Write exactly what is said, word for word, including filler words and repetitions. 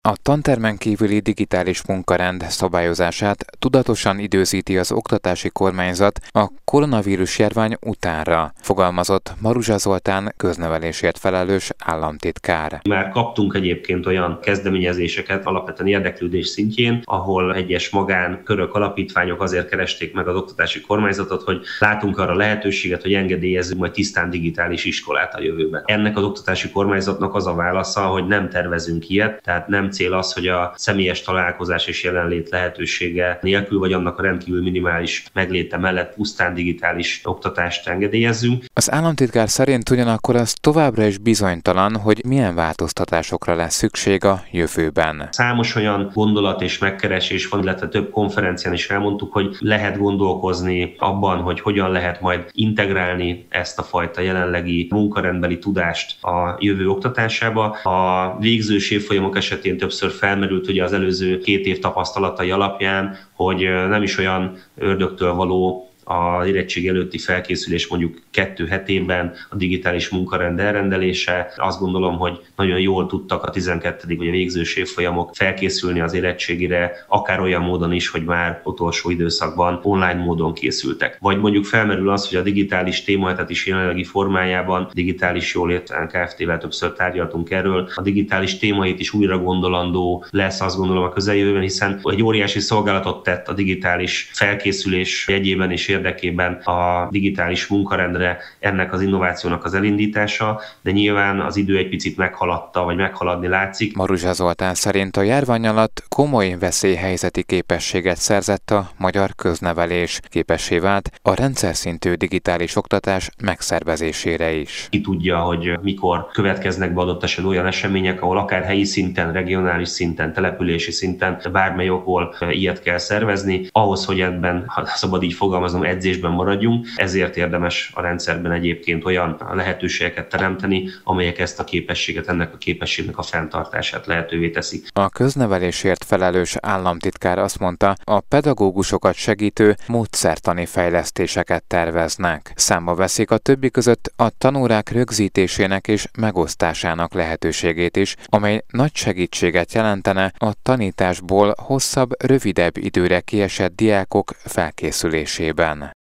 A tantermen kívüli digitális munkarend szabályozását tudatosan időzíti az oktatási kormányzat a koronavírus járvány utánra, fogalmazott Maruzsa Zoltán köznevelésért felelős államtitkár. Már kaptunk egyébként olyan kezdeményezéseket alapvetően érdeklődés szintjén, ahol egyes magánkörök, alapítványok azért keresték meg az oktatási kormányzatot, hogy látunk arra lehetőséget, hogy engedélyezzünk majd tisztán digitális iskolát a jövőben. Ennek az oktatási kormányzatnak az a válasza, hogy nem tervezünk ilyet, tehát nem cél az, hogy a személyes találkozás és jelenlét lehetősége nélkül, vagy annak a rendkívül minimális megléte mellett pusztán digitális oktatást engedélyezzünk. Az államtitkár szerint ugyanakkor az továbbra is bizonytalan, hogy milyen változtatásokra lesz szükség a jövőben. Számos olyan gondolat és megkeresés van, illetve több konferencián is elmondtuk, hogy lehet gondolkozni abban, hogy hogyan lehet majd integrálni ezt a fajta jelenlegi munkarendbeli tudást a jövő oktatásába. A végzős évfolyamok esetén többször felmerült ugye az előző két év tapasztalatai alapján, hogy nem is olyan ördögtől való az érettség előtti felkészülés mondjuk kettő hetében, a digitális munkarend elrendelése. Azt gondolom, hogy nagyon jól tudtak a tizenkettedik vagy a végzős évfolyamok felkészülni az érettségire, akár olyan módon is, hogy már utolsó időszakban online módon készültek. Vagy mondjuk felmerül az, hogy a digitális témahetet is jelenlegi formájában, digitális jólét Kft-vel többször tárgyaltunk erről, a digitális témait is újra gondolandó lesz, azt gondolom a közeljövőben, hiszen egy óriási szolgálatot tett a digitális felkészülés jegyében és érdekében a digitális munkarendre ennek az innovációnak az elindítása, de nyilván az idő egy picit meghaladta, vagy meghaladni látszik. Maruzsa Zoltán szerint a járvány alatt komoly veszélyhelyzeti képességet szerzett a magyar köznevelés, képessé vált a rendszer szintű digitális oktatás megszervezésére is. Ki tudja, hogy mikor következnek be adott esetben olyan események, ahol akár helyi szinten, regionális szinten, települési szinten bármely okból ilyet kell szervezni, ahhoz, hogy ebben, ha szabad így fogalmazom, edzésben maradjunk, ezért érdemes a rendszerben egyébként olyan lehetőségeket teremteni, amelyek ezt a képességet, ennek a képességnek a fenntartását lehetővé teszik. A köznevelésért felelős államtitkár azt mondta, a pedagógusokat segítő módszertani fejlesztéseket terveznek. Számba veszik a többi között a tanórák rögzítésének és megosztásának lehetőségét is, amely nagy segítséget jelentene a tanításból hosszabb, rövidebb időre kiesett diákok felkészülésében.